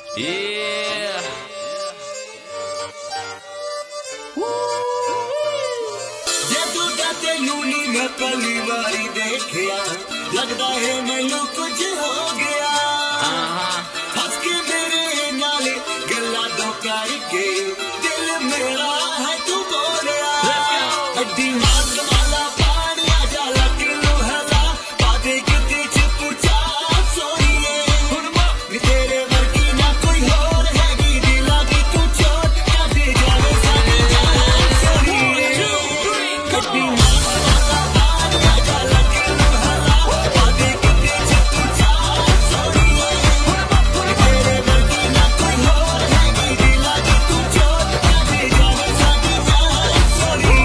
Yeah. जदों दा तेनू नी मैं पहली बारी देखिया लगदा है मैनू कुछ हो गया हंस के मेरे नाल गल्ला दो करके दिल मेरा है तू बोलिया अड्डी मात वाला पानी आजा लकिलू हला बादे किते च पूछा सोनिए हुन तेरे वर्गी ना कोई और हैगी दिला दी तू चोट कर दे जावे साडी जान सोनिए अड्डी मात वाला पानी आजा लकिलू हला बादे किते च पूछा सोनिए हुन तेरे वर्गी ना कोई और हैगी दिला दी तू चोट कर दे जावे साडी जान सोनिए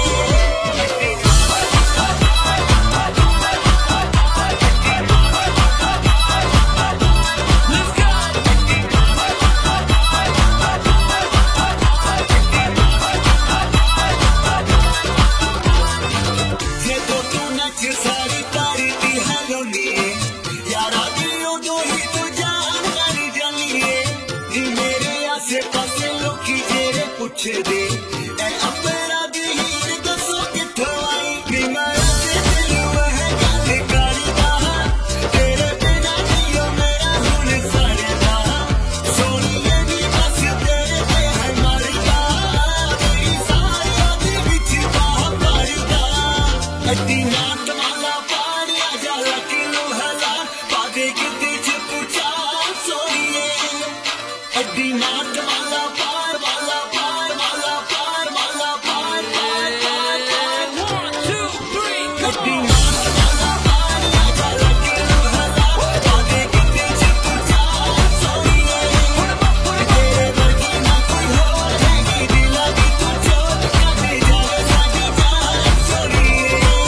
जदों तू नच सारी तारी दी हैलोनी यारा दी उदों ही तू जान मारी जानिए नी मेरे आसे पासे लोकी जेरे पुछदे ऐ अपना दी हीर दसो कित्थों आई नी मैं ते तेनू है गल करदा तेरे बिना नहीं ओ मेरा हुन सरदा सोनिए नी बस तेरे ते है मरदा तेरी सारियां दे विच बाह भरदा अड्डी नात वाला पानी आजा लकिलू हला बादे किते च पूछा सोनिए अड्डी नात वाला पार वाला पार वाला पार वाला पार पार पार पार 1, 2, 3, अड्डी नात वाला पानी आजा लकिलू हला बादे किते च पूछा सोनिए तेरे वर्गी ना कोई और हैगी दिला दी तू चोट कर दे जावे साडी जान सोनिए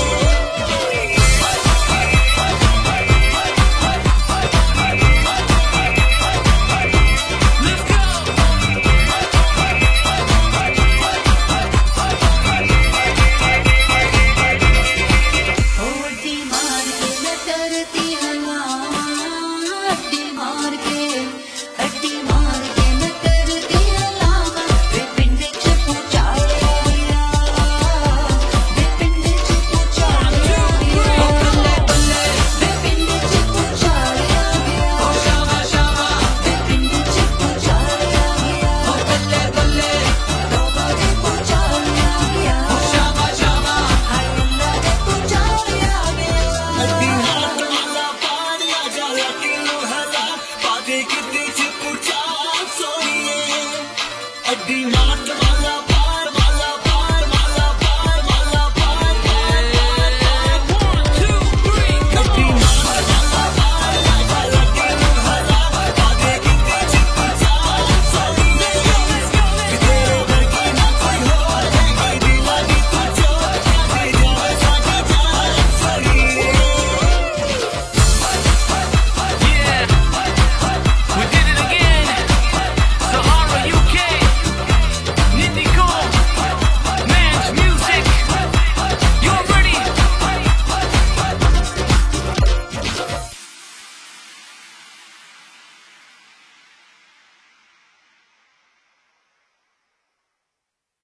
let's go. अड्डी मार के मैं करती हला अड्डी मार के मैं करती हला वे पिंड च पुचालिया गया वे पिंड च पुचालिया गया वे पिंड च पुचालिया गया Oh shama shama, वे पिंड च पुचालिया गया oh balle balle, बाबा दे पुचालिया गया shama shama. हाय अल्लाह दे पुचालिया गया अड्डी नात वाला पानी आजा लकिलू हला बादे किते च पूछा सोनिए अड्डी नात